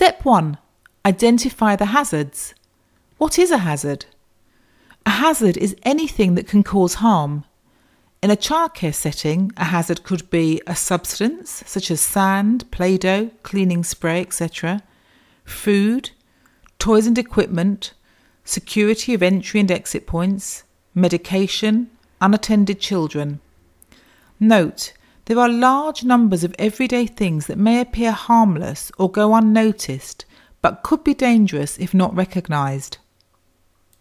Step 1. Identify the hazards. What is a hazard? A hazard is anything that can cause harm. In a childcare setting, a hazard could be a substance such as sand, Play-Doh, cleaning spray, etc., food, toys and equipment, security of entry and exit points, medication, unattended children. Note, there are large numbers of everyday things that may appear harmless or go unnoticed, but could be dangerous if not recognised.